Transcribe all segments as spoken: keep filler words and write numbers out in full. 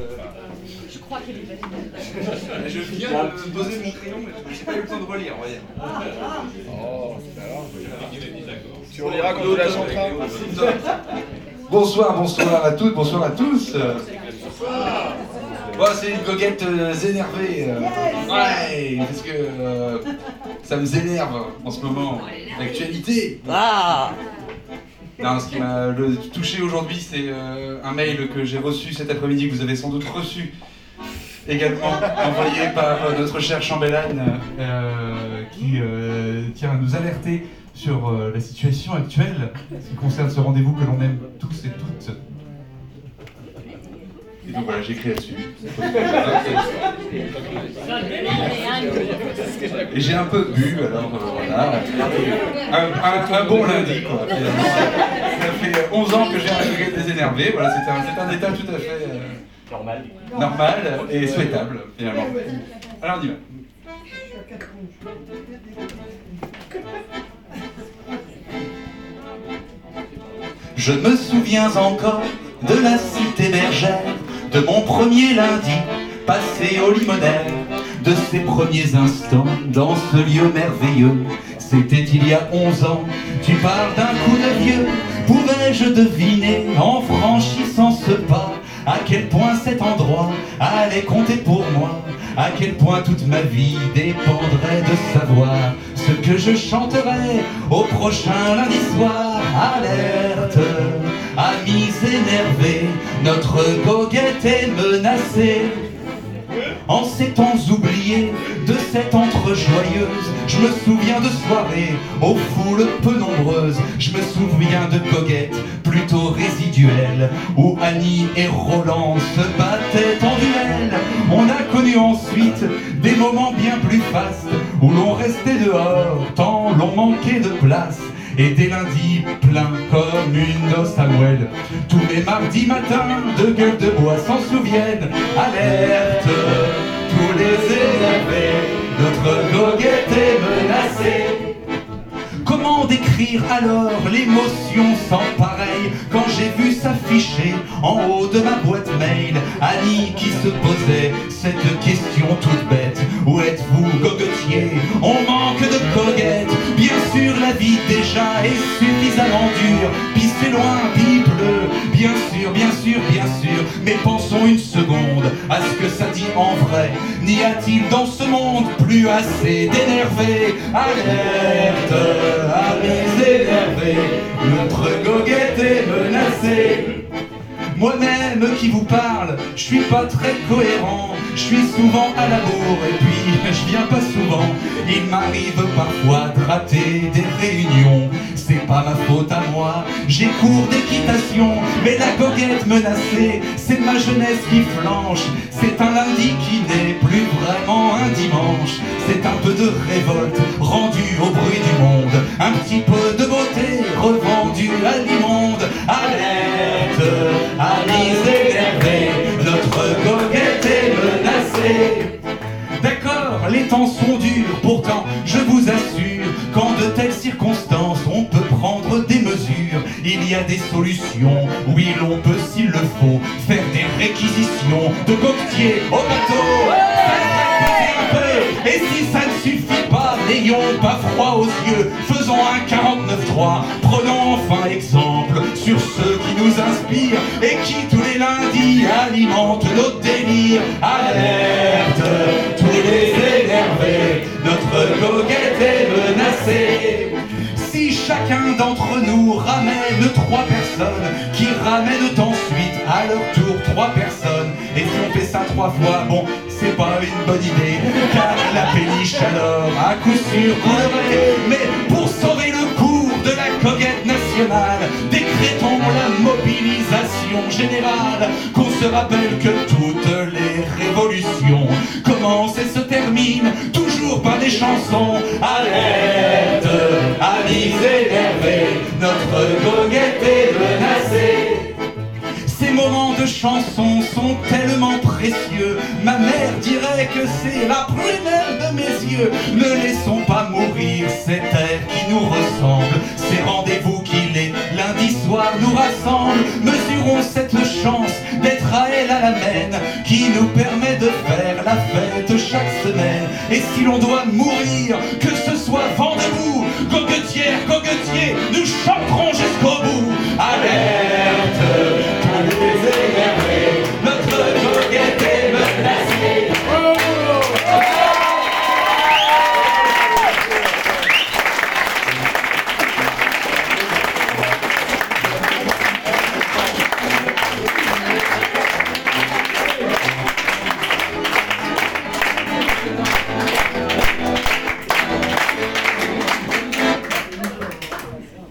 Je crois qu'elle est validée. Je viens de poser mon crayon, mais j'ai pas eu le temps de relire, on va dire. Oh, alors. Tu reliras quand tu la chanteras. Bonsoir, bonsoir à toutes, bonsoir à tous. Bon, c'est une goguette euh, énervée. Euh, ouais, parce que euh, ça me énerve en ce moment. L'actualité. Ah. Non, ce qui m'a le touché aujourd'hui, c'est euh, un mail que j'ai reçu cet après-midi, que vous avez sans doute reçu également, envoyé par euh, notre cher chambellan, euh, qui euh, tient à nous alerter sur euh, la situation actuelle, ce qui concerne ce rendez-vous que l'on aime tous et toutes. Et donc voilà, j'ai écrit là-dessus. Et j'ai un peu bu, alors euh, voilà. Un, un, un bon lundi, quoi. Ça fait onze ans que j'ai un degré désénervé, voilà, c'est un, c'est un état tout à fait euh, normal. normal et souhaitable, finalement. Alors on y va. Je me souviens encore de la cité bergère, de mon premier lundi passé au Limonel, de ses premiers instants dans ce lieu merveilleux. C'était il y a onze ans, tu parles d'un coup de vieux. Pouvais-je deviner en franchissant ce pas à quel point cet endroit allait compter pour moi, à quel point toute ma vie dépendrait de savoir ce que je chanterai au prochain lundi soir. Alerte, amis énervés, notre goguette est menacée. En ces temps oubliés de cette entre joyeuse, je me souviens de soirées aux foules peu nombreuses. Je me souviens de goguettes plutôt résiduelles, où Annie et Roland se battaient en duel. On a connu ensuite des moments bien plus fastes, où l'on restait dehors tant l'on manquait de place. Et des lundis pleins comme une noce à moelle. Tous les mardis matins de gueule de bois s'en souviennent. Alerte, tous les énervés, notre goguette est menacée. Comment décrire alors l'émotion sans pareil quand j'ai vu s'afficher en haut de ma boîte mail Annie qui se posait cette question toute bête: où êtes-vous, gogotier? On manque de goguettes. Bien sûr la vie déjà est suffisamment dure, puis c'est loin, puis il pleut. Bien sûr, bien sûr, bien sûr, mais pensons une seconde à ce que ça dit en vrai. N'y a-t-il dans ce monde plus assez d'énervés? Alerte, amis énervés, notre goguette est menacée. Moi-même qui vous parle, je suis pas très cohérent. Je suis souvent à la bourre et puis je viens pas souvent. Il m'arrive parfois de rater des réunions. C'est pas ma faute à moi, j'ai cours d'équitation. Mais la goguette menacée, c'est ma jeunesse qui flanche. C'est un lundi qui n'est plus vraiment un dimanche. C'est un peu de révolte rendue au bruit du monde, un petit peu de beauté revendue à l'immonde. Alerte, amis énervés, notre goguette est menacée. D'accord, les temps sont durs, pourtant je vous assure qu'en de telles circonstances on peut prendre des mesures. Il y a des solutions, oui l'on peut s'il le faut faire des réquisitions de coquetiers au bateau. Un peu. Et si ça ne suffit pas, n'ayons pas froid aux yeux, faisons un quarante-neuf trois, prenons enfin exemple sur ceux qui nous inspirent et qui tous les lundis alimentent notre délire. Alerte, tous les énervés, notre goguette est menacée. Si chacun d'entre nous ramène trois personnes, qui ramènent ensuite à leur tour trois personnes, et si on fait ça trois fois, bon, c'est pas une bonne idée, car la péniche alors à coup sûr coulerait. Mais pour sauver le cours de la goguette nationale, décrétons la mobilisation générale, qu'on se rappelle que toutes les révolutions commencent et se terminent toujours par des chansons. Alerte, amis énervés, notre goguette est menacée. Ces moments de chansons sont tellement précieux, ma mère dirait que c'est la prunelle de mes yeux. Ne laissons pas mourir cet air qui nous ressemble, ces rendez-vous qui les lundis soirs nous rassemblent. Mesurons cette chance d'être à elle à la main, qui nous permet de faire la fête chaque semaine. Et si l'on doit mourir, que ce soit vent debout, goguetière, goguetier, nous chanterons jusqu'au bout. Alerte, à nous énerver, notre goguette est menacée. Oh, oh.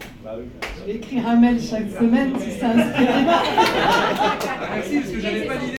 Je vais écrire un mail chaque semaine si ça inspire. Merci, parce que j'avais pas l'idée.